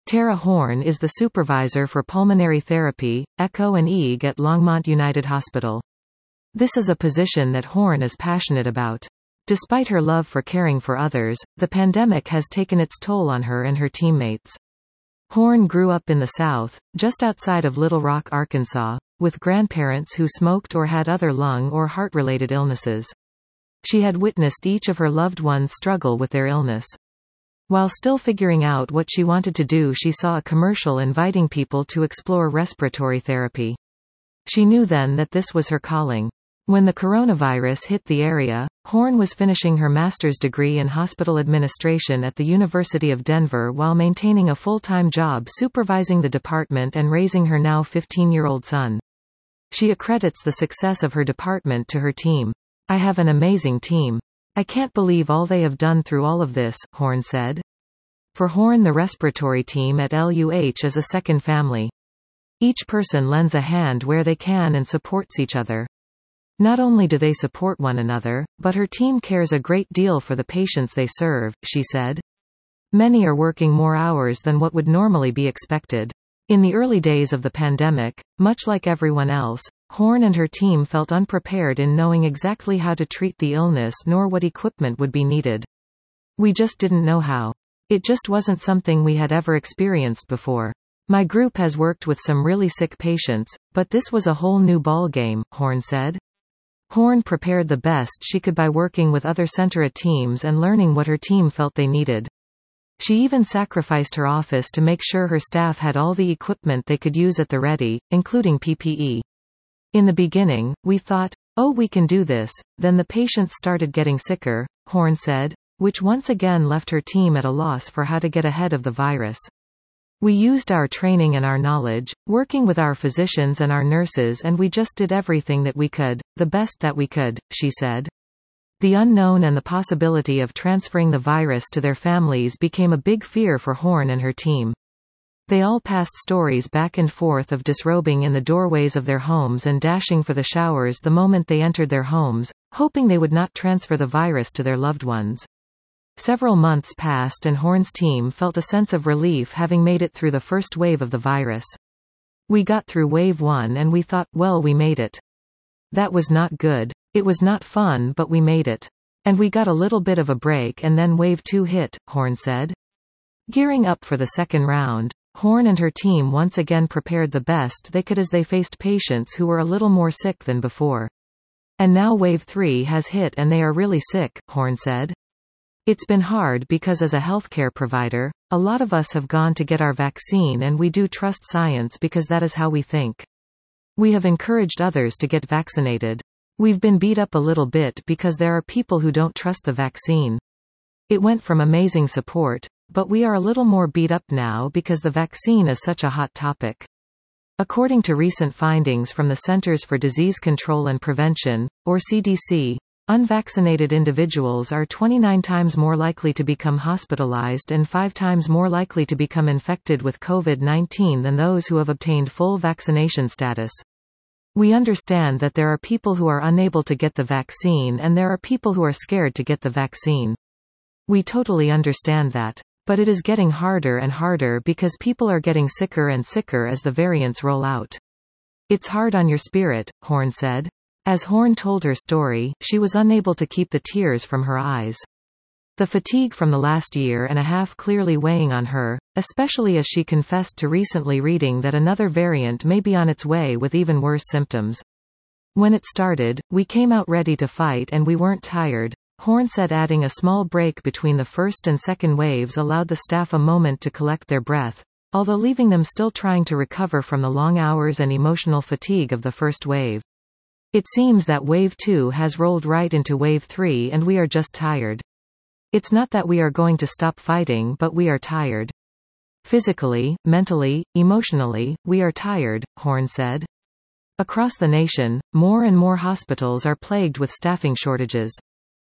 Tara Horn is the supervisor for pulmonary therapy, echo and EEG at Longmont United Hospital. This is a position that Horn is passionate about. Despite her love for caring for others, the pandemic has taken its toll on her and her teammates. Horn grew up in the South, just outside of Little Rock, Arkansas, with grandparents who smoked or had other lung or heart-related illnesses. She had witnessed each of her loved ones struggle with their illness. While still figuring out what she wanted to do, she saw a commercial inviting people to explore respiratory therapy. She knew then that this was her calling. When the coronavirus hit the area, Horn was finishing her master's degree in hospital administration at the University of Denver while maintaining a full-time job supervising the department and raising her now 15-year-old son. She accredits the success of her department to her team. "I have an amazing team. I can't believe all they have done through all of this," Horn said. For Horn, the respiratory team at LUH is a second family. Each person lends a hand where they can and supports each other. Not only do they support one another, but her team cares a great deal for the patients they serve, she said. Many are working more hours than what would normally be expected. In the early days of the pandemic, much like everyone else, Horn and her team felt unprepared in knowing exactly how to treat the illness nor what equipment would be needed. "We just didn't know how. It just wasn't something we had ever experienced before. My group has worked with some really sick patients, but this was a whole new ballgame," Horn said. Horn prepared the best she could by working with other Centra teams and learning what her team felt they needed. She even sacrificed her office to make sure her staff had all the equipment they could use at the ready, including PPE. "In the beginning, we thought, oh, we can do this," then the patients started getting sicker, Horn said, which once again left her team at a loss for how to get ahead of the virus. "We used our training and our knowledge, working with our physicians and our nurses, and we just did everything that we could, the best that we could," she said. The unknown and the possibility of transferring the virus to their families became a big fear for Horn and her team. They all passed stories back and forth of disrobing in the doorways of their homes and dashing for the showers the moment they entered their homes, hoping they would not transfer the virus to their loved ones. Several months passed and Horn's team felt a sense of relief having made it through the first wave of the virus. "We got through wave 1 and we thought, well, we made it. That was not good. It was not fun, but we made it. And we got a little bit of a break and then wave 2 hit," Horn said. Gearing up for the second round, Horn and her team once again prepared the best they could as they faced patients who were a little more sick than before. "And now wave 3 has hit and they are really sick," Horn said. "It's been hard because as a healthcare provider, a lot of us have gone to get our vaccine and we do trust science because that is how we think. We have encouraged others to get vaccinated. We've been beat up a little bit because there are people who don't trust the vaccine. It went from amazing support, but we are a little more beat up now because the vaccine is such a hot topic." According to recent findings from the Centers for Disease Control and Prevention, or CDC, unvaccinated individuals are 29 times more likely to become hospitalized and 5 times more likely to become infected with COVID-19 than those who have obtained full vaccination status. "We understand that there are people who are unable to get the vaccine and there are people who are scared to get the vaccine. We totally understand that. But it is getting harder and harder because people are getting sicker and sicker as the variants roll out. It's hard on your spirit," Horn said. As Horn told her story, she was unable to keep the tears from her eyes. The fatigue from the last year and a half clearly weighing on her, especially as she confessed to recently reading that another variant may be on its way with even worse symptoms. "When it started, we came out ready to fight and we weren't tired," Horn said, adding a small break between the first and second waves allowed the staff a moment to collect their breath, although leaving them still trying to recover from the long hours and emotional fatigue of the first wave. "It seems that wave 2 has rolled right into wave 3 and we are just tired. It's not that we are going to stop fighting, but we are tired. Physically, mentally, emotionally, we are tired," Horn said. Across the nation, more and more hospitals are plagued with staffing shortages.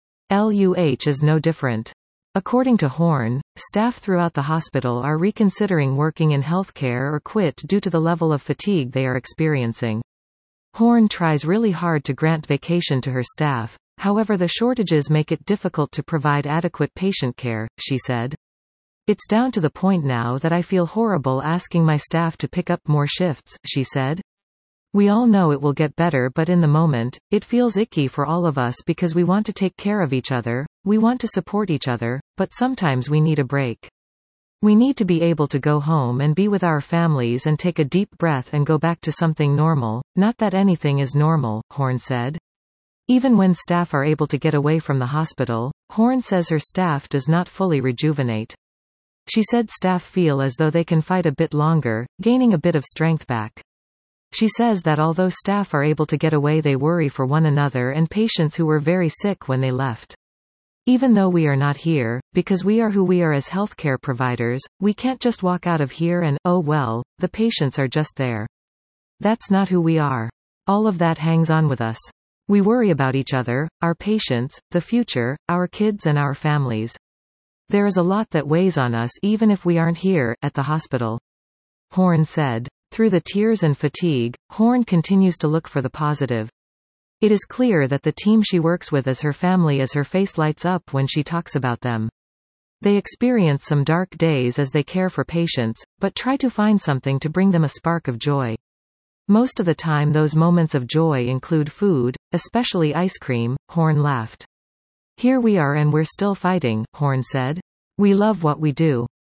LUH is no different. According to Horn, staff throughout the hospital are reconsidering working in healthcare or quit due to the level of fatigue they are experiencing. Horn tries really hard to grant vacation to her staff, however the shortages make it difficult to provide adequate patient care, she said. It's down to the point now that I feel horrible asking my staff to pick up more shifts, she said. We all know it will get better, but in the moment, it feels icky for all of us because we want to take care of each other, we want to support each other, but sometimes we need a break. We need to be able to go home and be with our families and take a deep breath and go back to something normal, not that anything is normal, Horn said. Even when staff are able to get away from the hospital, Horn says her staff does not fully rejuvenate. She said staff feel as though they can fight a bit longer, gaining a bit of strength back. She says that although staff are able to get away, they worry for one another and patients who were very sick when they left. Even though we are not here, because we are who we are as healthcare providers, we can't just walk out of here and, oh well, the patients are just there. That's not who we are. All of that hangs on with us. We worry about each other, our patients, the future, our kids and our families. There is a lot that weighs on us even if we aren't here, at the hospital. Horn said. Through the tears and fatigue, Horn continues to look for the positive. It is clear that the team she works with is her family as her face lights up when she talks about them. They experience some dark days as they care for patients, but try to find something to bring them a spark of joy. Most of the time those moments of joy include food, especially ice cream, Horn laughed. Here we are and we're still fighting, Horn said. We love what we do.